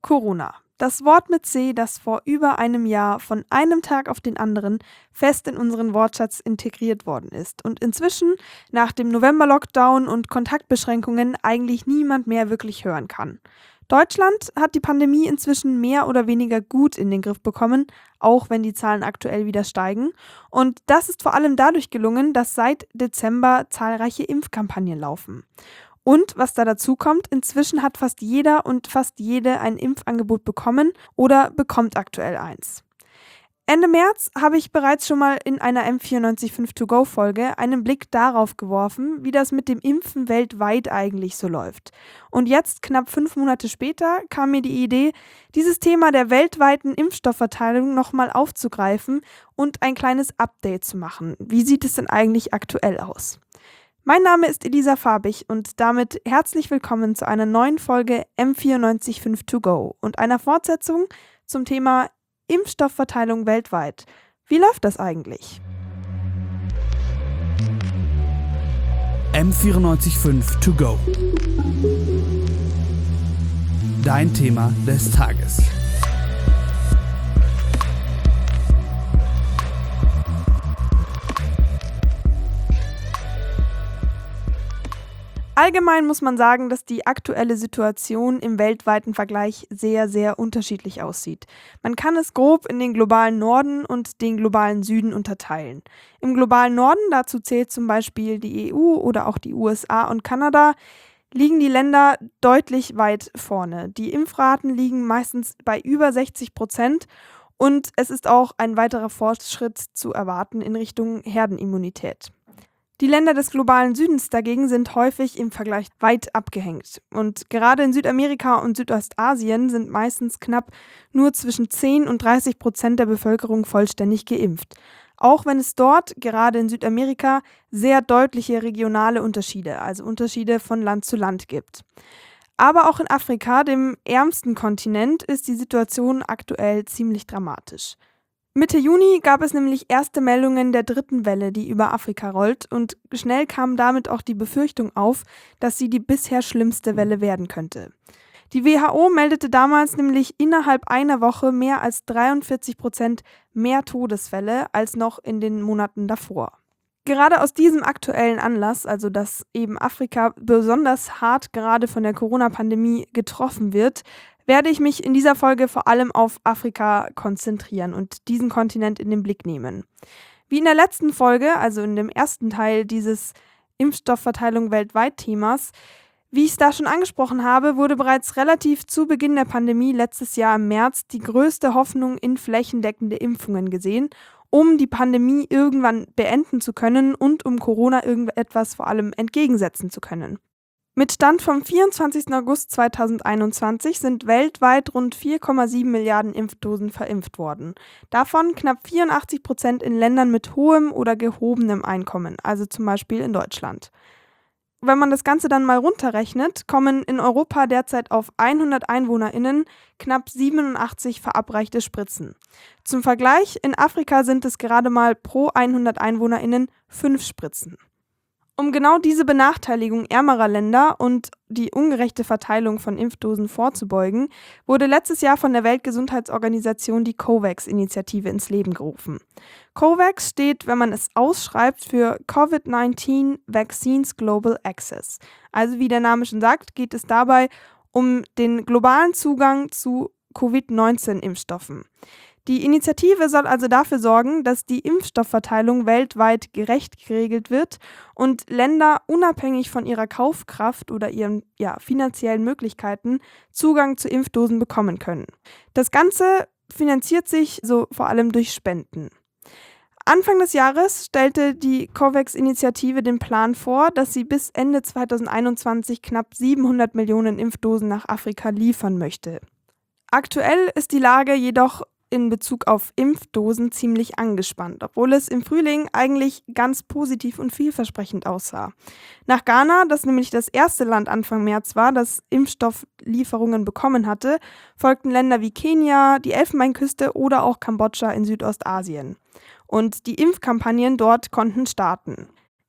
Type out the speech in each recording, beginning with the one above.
Corona. Das Wort mit C, das vor über einem Jahr von einem Tag auf den anderen fest in unseren Wortschatz integriert worden ist und inzwischen nach dem November-Lockdown und Kontaktbeschränkungen eigentlich niemand mehr wirklich hören kann. Deutschland hat die Pandemie inzwischen mehr oder weniger gut in den Griff bekommen, auch wenn die Zahlen aktuell wieder steigen. Und das ist vor allem dadurch gelungen, dass seit Dezember zahlreiche Impfkampagnen laufen. Und was da dazu kommt, inzwischen hat fast jeder und fast jede ein Impfangebot bekommen oder bekommt aktuell eins. Ende März habe ich bereits schon mal in einer M94.5 To Go Folge einen Blick darauf geworfen, wie das mit dem Impfen weltweit eigentlich so läuft. Und jetzt, knapp 5 Monate später, kam mir die Idee, dieses Thema der weltweiten Impfstoffverteilung nochmal aufzugreifen und ein kleines Update zu machen. Wie sieht es denn eigentlich aktuell aus? Mein Name ist Elisa Farbig und damit herzlich willkommen zu einer neuen Folge M94.5 To Go und einer Fortsetzung zum Thema Impfstoffverteilung weltweit. Wie läuft das eigentlich? M94.5 To Go. Dein Thema des Tages. Allgemein muss man sagen, dass die aktuelle Situation im weltweiten Vergleich sehr, sehr unterschiedlich aussieht. Man kann es grob in den globalen Norden und den globalen Süden unterteilen. Im globalen Norden, dazu zählt zum Beispiel die EU oder auch die USA und Kanada, liegen die Länder deutlich weit vorne. Die Impfraten liegen meistens bei über 60% und es ist auch ein weiterer Fortschritt zu erwarten in Richtung Herdenimmunität. Die Länder des globalen Südens dagegen sind häufig im Vergleich weit abgehängt. Und gerade in Südamerika und Südostasien sind meistens knapp nur zwischen 10 und 30% der Bevölkerung vollständig geimpft. Auch wenn es dort, gerade in Südamerika, sehr deutliche regionale Unterschiede, also Unterschiede von Land zu Land gibt. Aber auch in Afrika, dem ärmsten Kontinent, ist die Situation aktuell ziemlich dramatisch. Mitte Juni gab es nämlich erste Meldungen der dritten Welle, die über Afrika rollt, und schnell kam damit auch die Befürchtung auf, dass sie die bisher schlimmste Welle werden könnte. Die WHO meldete damals nämlich innerhalb einer Woche mehr als 43% mehr Todesfälle als noch in den Monaten davor. Gerade aus diesem aktuellen Anlass, also dass eben Afrika besonders hart gerade von der Corona-Pandemie getroffen wird, werde ich mich in dieser Folge vor allem auf Afrika konzentrieren und diesen Kontinent in den Blick nehmen. Wie in der letzten Folge, also in dem ersten Teil dieses Impfstoffverteilung weltweit Themas, wie ich es da schon angesprochen habe, wurde bereits relativ zu Beginn der Pandemie letztes Jahr im März die größte Hoffnung in flächendeckende Impfungen gesehen, um die Pandemie irgendwann beenden zu können und um Corona irgendetwas vor allem entgegensetzen zu können. Mit Stand vom 24. August 2021 sind weltweit rund 4,7 Milliarden Impfdosen verimpft worden. Davon knapp 84% in Ländern mit hohem oder gehobenem Einkommen, also zum Beispiel in Deutschland. Wenn man das Ganze dann mal runterrechnet, kommen in Europa derzeit auf 100 EinwohnerInnen knapp 87 verabreichte Spritzen. Zum Vergleich, in Afrika sind es gerade mal pro 100 EinwohnerInnen 5 Spritzen. Um genau diese Benachteiligung ärmerer Länder und die ungerechte Verteilung von Impfdosen vorzubeugen, wurde letztes Jahr von der Weltgesundheitsorganisation die COVAX-Initiative ins Leben gerufen. COVAX steht, wenn man es ausschreibt, für COVID-19 Vaccines Global Access. Also wie der Name schon sagt, geht es dabei um den globalen Zugang zu Covid-19-Impfstoffen. Die Initiative soll also dafür sorgen, dass die Impfstoffverteilung weltweit gerecht geregelt wird und Länder unabhängig von ihrer Kaufkraft oder ihren finanziellen Möglichkeiten Zugang zu Impfdosen bekommen können. Das Ganze finanziert sich so vor allem durch Spenden. Anfang des Jahres stellte die COVAX-Initiative den Plan vor, dass sie bis Ende 2021 knapp 700 Millionen Impfdosen nach Afrika liefern möchte. Aktuell ist die Lage jedoch in Bezug auf Impfdosen ziemlich angespannt, obwohl es im Frühling eigentlich ganz positiv und vielversprechend aussah. Nach Ghana, das nämlich das erste Land Anfang März war, das Impfstofflieferungen bekommen hatte, folgten Länder wie Kenia, die Elfenbeinküste oder auch Kambodscha in Südostasien. Und die Impfkampagnen dort konnten starten.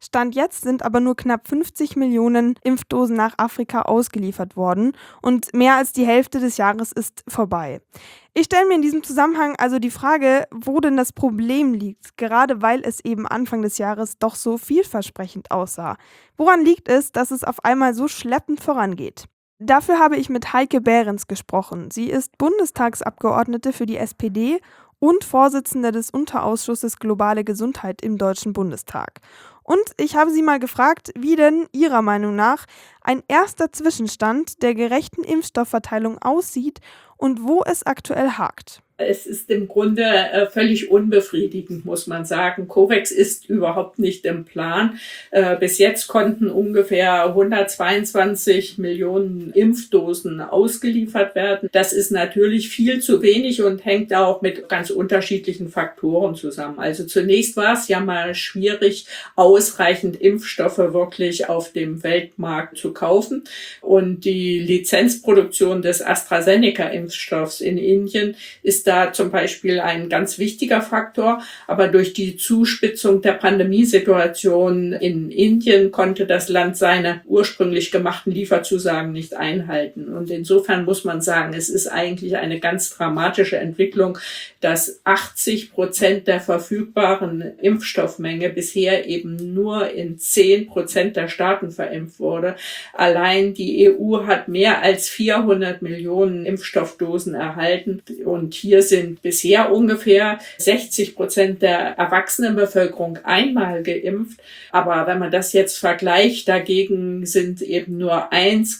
Stand jetzt sind aber nur knapp 50 Millionen Impfdosen nach Afrika ausgeliefert worden und mehr als die Hälfte des Jahres ist vorbei. Ich stelle mir in diesem Zusammenhang also die Frage, wo denn das Problem liegt, gerade weil es eben Anfang des Jahres doch so vielversprechend aussah. Woran liegt es, dass es auf einmal so schleppend vorangeht? Dafür habe ich mit Heike Behrens gesprochen. Sie ist Bundestagsabgeordnete für die SPD und Vorsitzende des Unterausschusses Globale Gesundheit im Deutschen Bundestag. Und ich habe sie mal gefragt, wie denn ihrer Meinung nach ein erster Zwischenstand der gerechten Impfstoffverteilung aussieht und wo es aktuell hakt. Es ist im Grunde völlig unbefriedigend, muss man sagen. COVAX ist überhaupt nicht im Plan. Bis jetzt konnten ungefähr 122 Millionen Impfdosen ausgeliefert werden. Das ist natürlich viel zu wenig und hängt auch mit ganz unterschiedlichen Faktoren zusammen. Also zunächst war es ja mal schwierig, ausreichend Impfstoffe wirklich auf dem Weltmarkt zu kaufen. Und die Lizenzproduktion des AstraZeneca-Impfstoffs in Indien ist da zum Beispiel ein ganz wichtiger Faktor. Aber durch die Zuspitzung der Pandemiesituation in Indien konnte das Land seine ursprünglich gemachten Lieferzusagen nicht einhalten. Und insofern muss man sagen, es ist eigentlich eine ganz dramatische Entwicklung, dass 80% der verfügbaren Impfstoffmenge bisher eben nur in 10% der Staaten verimpft wurde. Allein die EU hat mehr als 400 Millionen Impfstoffdosen erhalten. Und hier sind bisher ungefähr 60% der Erwachsenenbevölkerung einmal geimpft. Aber wenn man das jetzt vergleicht, dagegen sind eben nur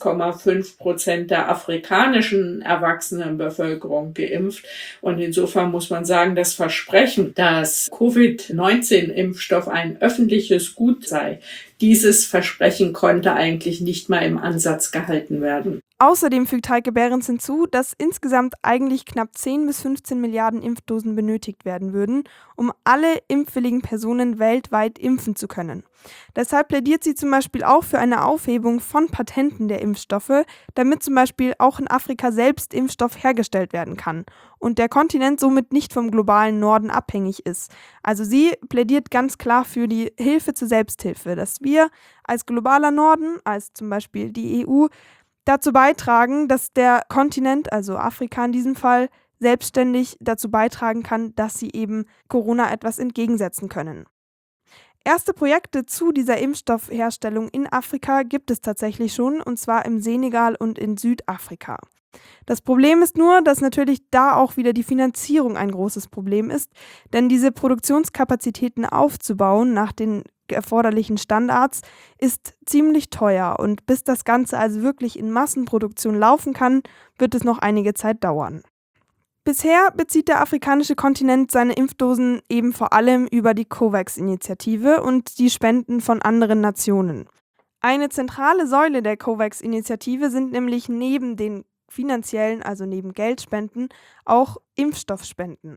1,5% der afrikanischen Erwachsenenbevölkerung geimpft. Und insofern muss man sagen, das Versprechen, dass Covid-19-Impfstoff ein öffentliches Gut sei, dieses Versprechen konnte eigentlich nicht mal im Ansatz gehalten werden. Außerdem fügt Heike Behrens hinzu, dass insgesamt eigentlich knapp 10 bis 15 Milliarden Impfdosen benötigt werden würden, um alle impfwilligen Personen weltweit impfen zu können. Deshalb plädiert sie zum Beispiel auch für eine Aufhebung von Patenten der Impfstoffe, damit zum Beispiel auch in Afrika selbst Impfstoff hergestellt werden kann und der Kontinent somit nicht vom globalen Norden abhängig ist. Also sie plädiert ganz klar für die Hilfe zur Selbsthilfe, dass wir als globaler Norden, als zum Beispiel die EU, dazu beitragen, dass der Kontinent, also Afrika in diesem Fall, selbstständig dazu beitragen kann, dass sie eben Corona etwas entgegensetzen können. Erste Projekte zu dieser Impfstoffherstellung in Afrika gibt es tatsächlich schon, und zwar im Senegal und in Südafrika. Das Problem ist nur, dass natürlich da auch wieder die Finanzierung ein großes Problem ist, denn diese Produktionskapazitäten aufzubauen nach den erforderlichen Standards ist ziemlich teuer und bis das Ganze also wirklich in Massenproduktion laufen kann, wird es noch einige Zeit dauern. Bisher bezieht der afrikanische Kontinent seine Impfdosen eben vor allem über die COVAX-Initiative und die Spenden von anderen Nationen. Eine zentrale Säule der COVAX-Initiative sind nämlich neben den finanziellen, also neben Geldspenden, auch Impfstoffspenden.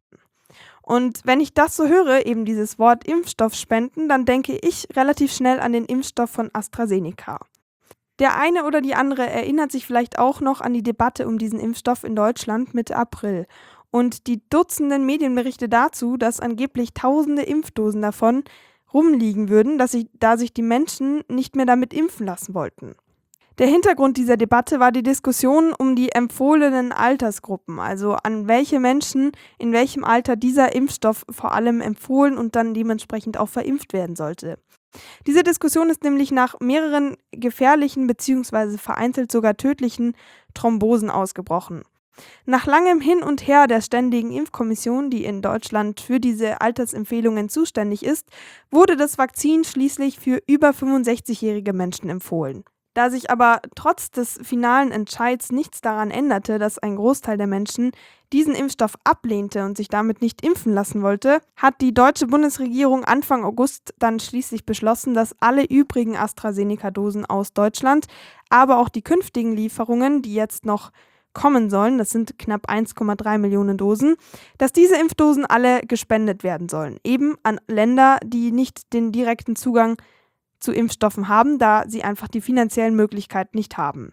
Und wenn ich das so höre, eben dieses Wort Impfstoffspenden, dann denke ich relativ schnell an den Impfstoff von AstraZeneca. Der eine oder die andere erinnert sich vielleicht auch noch an die Debatte um diesen Impfstoff in Deutschland Mitte April und die Dutzenden Medienberichte dazu, dass angeblich tausende Impfdosen davon rumliegen würden, da sich die Menschen nicht mehr damit impfen lassen wollten. Der Hintergrund dieser Debatte war die Diskussion um die empfohlenen Altersgruppen, also an welche Menschen in welchem Alter dieser Impfstoff vor allem empfohlen und dann dementsprechend auch verimpft werden sollte. Diese Diskussion ist nämlich nach mehreren gefährlichen bzw. vereinzelt sogar tödlichen Thrombosen ausgebrochen. Nach langem Hin und Her der Ständigen Impfkommission, die in Deutschland für diese Altersempfehlungen zuständig ist, wurde das Vakzin schließlich für über 65-jährige Menschen empfohlen. Da sich aber trotz des finalen Entscheids nichts daran änderte, dass ein Großteil der Menschen diesen Impfstoff ablehnte und sich damit nicht impfen lassen wollte, hat die deutsche Bundesregierung Anfang August dann schließlich beschlossen, dass alle übrigen AstraZeneca-Dosen aus Deutschland, aber auch die künftigen Lieferungen, die jetzt noch kommen sollen, das sind knapp 1,3 Millionen Dosen, dass diese Impfdosen alle gespendet werden sollen, eben an Länder, die nicht den direkten Zugang zu Impfstoffen haben, da sie einfach die finanziellen Möglichkeiten nicht haben.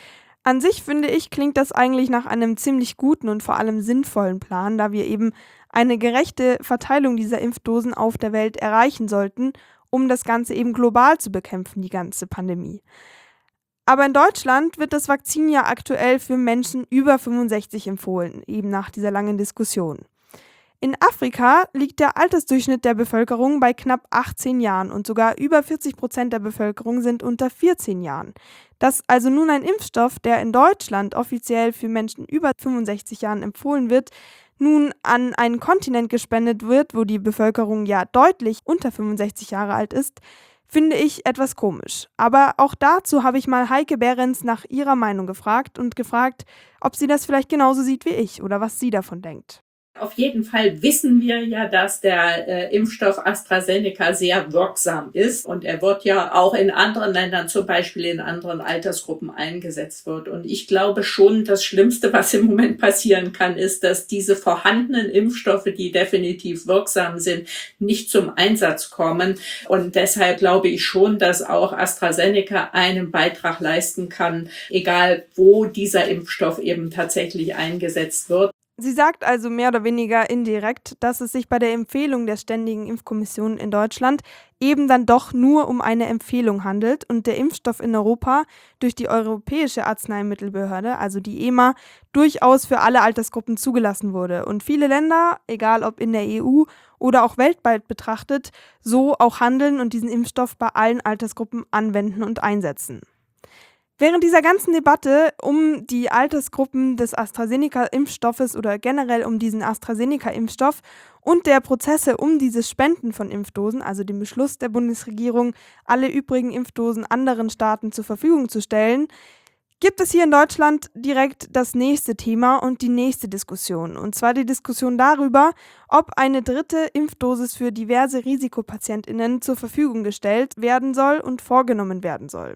An sich, finde ich, klingt das eigentlich nach einem ziemlich guten und vor allem sinnvollen Plan, da wir eben eine gerechte Verteilung dieser Impfdosen auf der Welt erreichen sollten, um das Ganze eben global zu bekämpfen, die ganze Pandemie. Aber in Deutschland wird das Vakzin ja aktuell für Menschen über 65 empfohlen, eben nach dieser langen Diskussion. In Afrika liegt der Altersdurchschnitt der Bevölkerung bei knapp 18 Jahren und sogar über 40% der Bevölkerung sind unter 14 Jahren. Dass also nun ein Impfstoff, der in Deutschland offiziell für Menschen über 65 Jahren empfohlen wird, nun an einen Kontinent gespendet wird, wo die Bevölkerung ja deutlich unter 65 Jahre alt ist, finde ich etwas komisch. Aber auch dazu habe ich mal Heike Behrens nach ihrer Meinung gefragt, ob sie das vielleicht genauso sieht wie ich oder was sie davon denkt. Auf jeden Fall wissen wir ja, dass der Impfstoff AstraZeneca sehr wirksam ist und er wird ja auch in anderen Ländern, zum Beispiel in anderen Altersgruppen eingesetzt wird. Und ich glaube schon, das Schlimmste, was im Moment passieren kann, ist, dass diese vorhandenen Impfstoffe, die definitiv wirksam sind, nicht zum Einsatz kommen. Und deshalb glaube ich schon, dass auch AstraZeneca einen Beitrag leisten kann, egal wo dieser Impfstoff eben tatsächlich eingesetzt wird. Sie sagt also mehr oder weniger indirekt, dass es sich bei der Empfehlung der Ständigen Impfkommission in Deutschland eben dann doch nur um eine Empfehlung handelt und der Impfstoff in Europa durch die Europäische Arzneimittelbehörde, also die EMA, durchaus für alle Altersgruppen zugelassen wurde und viele Länder, egal ob in der EU oder auch weltweit betrachtet, so auch handeln und diesen Impfstoff bei allen Altersgruppen anwenden und einsetzen. Während dieser ganzen Debatte um die Altersgruppen des AstraZeneca-Impfstoffes oder generell um diesen AstraZeneca-Impfstoff und der Prozesse um dieses Spenden von Impfdosen, also den Beschluss der Bundesregierung, alle übrigen Impfdosen anderen Staaten zur Verfügung zu stellen, gibt es hier in Deutschland direkt das nächste Thema und die nächste Diskussion. Und zwar die Diskussion darüber, ob eine dritte Impfdosis für diverse RisikopatientInnen zur Verfügung gestellt werden soll und vorgenommen werden soll.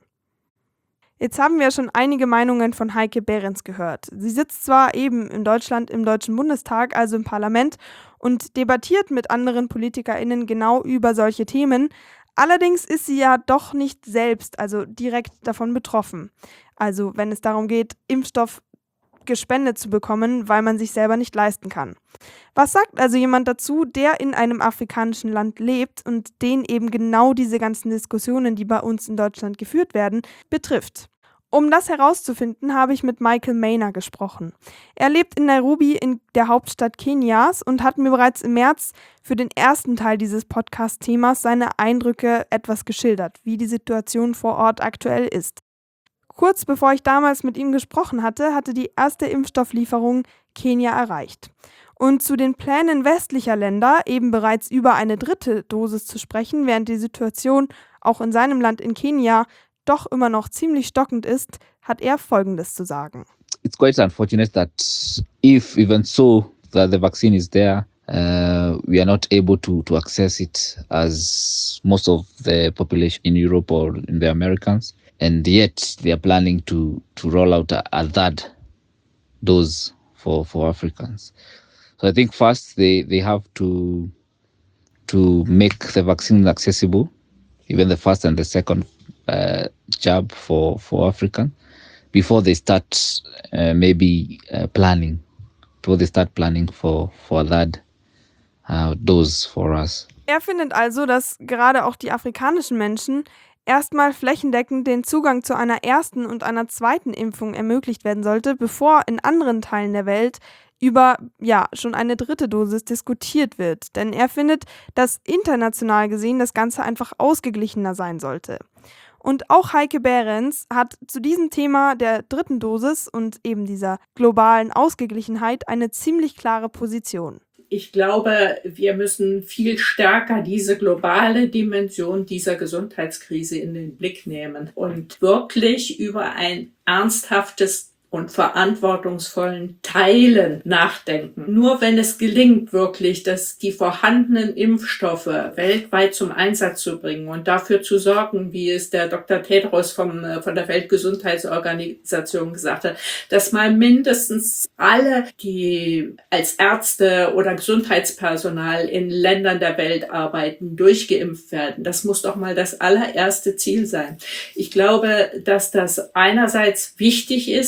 Jetzt haben wir schon einige Meinungen von Heike Behrens gehört. Sie sitzt zwar eben in Deutschland im Deutschen Bundestag, also im Parlament, und debattiert mit anderen PolitikerInnen genau über solche Themen. Allerdings ist sie ja doch nicht selbst, also direkt davon betroffen. Also wenn es darum geht, Impfstoff gespendet zu bekommen, weil man sich selber nicht leisten kann. Was sagt also jemand dazu, der in einem afrikanischen Land lebt und den eben genau diese ganzen Diskussionen, die bei uns in Deutschland geführt werden, betrifft? Um das herauszufinden, habe ich mit Michael Maynor gesprochen. Er lebt in Nairobi, in der Hauptstadt Kenias, und hat mir bereits im März für den ersten Teil dieses Podcast-Themas seine Eindrücke etwas geschildert, wie die Situation vor Ort aktuell ist. Kurz bevor ich damals mit ihm gesprochen hatte, hatte die erste Impfstofflieferung Kenia erreicht. Und zu den Plänen westlicher Länder, eben bereits über eine dritte Dosis zu sprechen, während die Situation auch in seinem Land in Kenia doch immer noch ziemlich stockend ist, hat er Folgendes zu sagen. It's quite unfortunate that if even so that the vaccine is there, we are not able to access it as most of the population in Europe or in the Americans. And yet they are planning to roll out a third dose for Africans. So I think first they have to make the vaccine accessible, even the first and the second jab for African, before they start planning for a third dose for us. Er findet also, dass gerade auch die afrikanischen Menschen erstmal flächendeckend den Zugang zu einer ersten und einer zweiten Impfung ermöglicht werden sollte, bevor in anderen Teilen der Welt über schon eine dritte Dosis diskutiert wird. Denn er findet, dass international gesehen das Ganze einfach ausgeglichener sein sollte. Und auch Heike Behrens hat zu diesem Thema der dritten Dosis und eben dieser globalen Ausgeglichenheit eine ziemlich klare Position. Ich glaube, wir müssen viel stärker diese globale Dimension dieser Gesundheitskrise in den Blick nehmen und wirklich über ein ernsthaftes und verantwortungsvollen Teilen nachdenken. Nur wenn es gelingt, wirklich, dass die vorhandenen Impfstoffe weltweit zum Einsatz zu bringen und dafür zu sorgen, wie es der Dr. Tedros von der Weltgesundheitsorganisation gesagt hat, dass mal mindestens alle, die als Ärzte oder Gesundheitspersonal in Ländern der Welt arbeiten, durchgeimpft werden. Das muss doch mal das allererste Ziel sein. Ich glaube, dass das einerseits wichtig ist,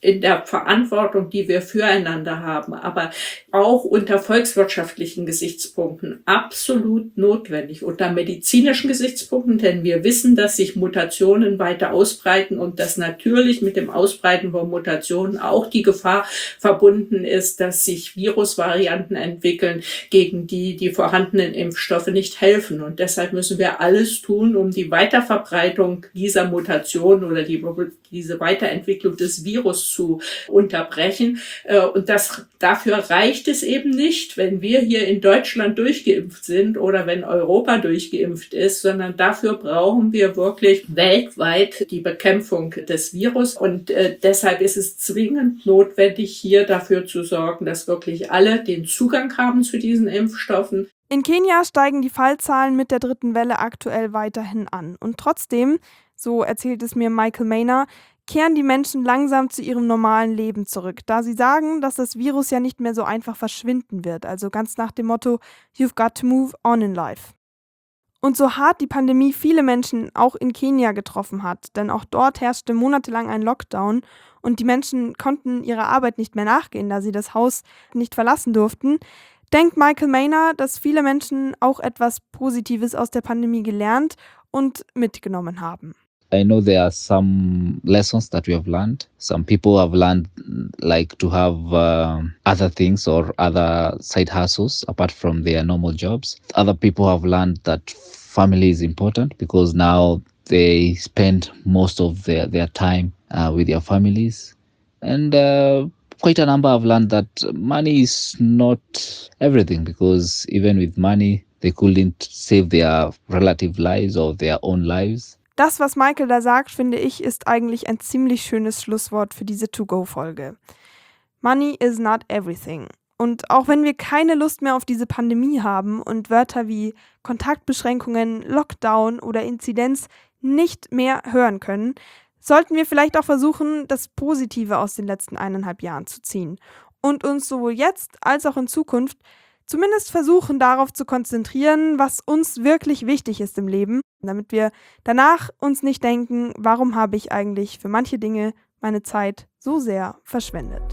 in der Verantwortung, die wir füreinander haben, aber auch unter volkswirtschaftlichen Gesichtspunkten absolut notwendig, unter medizinischen Gesichtspunkten, denn wir wissen, dass sich Mutationen weiter ausbreiten und dass natürlich mit dem Ausbreiten von Mutationen auch die Gefahr verbunden ist, dass sich Virusvarianten entwickeln, gegen die die vorhandenen Impfstoffe nicht helfen. Und deshalb müssen wir alles tun, um die Weiterverbreitung dieser Mutation oder diese Weiterentwicklung des Virus zu unterbrechen. Und dafür reicht es eben nicht, wenn wir hier in Deutschland durchgeimpft sind oder wenn Europa durchgeimpft ist, sondern dafür brauchen wir wirklich weltweit die Bekämpfung des Virus. Und deshalb ist es zwingend notwendig, hier dafür zu sorgen, dass wirklich alle den Zugang haben zu diesen Impfstoffen. In Kenia steigen die Fallzahlen mit der dritten Welle aktuell weiterhin an. Und trotzdem, so erzählt es mir Michael Maynor, kehren die Menschen langsam zu ihrem normalen Leben zurück, da sie sagen, dass das Virus ja nicht mehr so einfach verschwinden wird, also ganz nach dem Motto "You've got to move on in life". Und so hart die Pandemie viele Menschen auch in Kenia getroffen hat, denn auch dort herrschte monatelang ein Lockdown und die Menschen konnten ihrer Arbeit nicht mehr nachgehen, da sie das Haus nicht verlassen durften, denkt Michael Maynor, dass viele Menschen auch etwas Positives aus der Pandemie gelernt und mitgenommen haben. I know there are some lessons that we have learned. Some people have learned like to have other things or other side hustles apart from their normal jobs. Other people have learned that family is important because now they spend most of their time with their families. And quite a number have learned that money is not everything because even with money, they couldn't save their relative lives or their own lives. Das, was Michael da sagt, finde ich, ist eigentlich ein ziemlich schönes Schlusswort für diese To-Go-Folge. Money is not everything. Und auch wenn wir keine Lust mehr auf diese Pandemie haben und Wörter wie Kontaktbeschränkungen, Lockdown oder Inzidenz nicht mehr hören können, sollten wir vielleicht auch versuchen, das Positive aus den letzten 1,5 Jahren zu ziehen und uns sowohl jetzt als auch in Zukunft zumindest versuchen, darauf zu konzentrieren, was uns wirklich wichtig ist im Leben, damit wir danach uns nicht denken, warum habe ich eigentlich für manche Dinge meine Zeit so sehr verschwendet.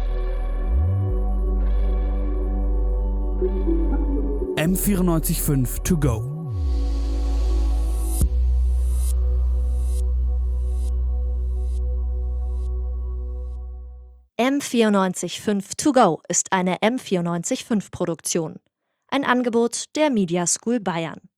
M945 To Go. M945 To Go ist eine M945-Produktion. Ein Angebot der Media School Bayern.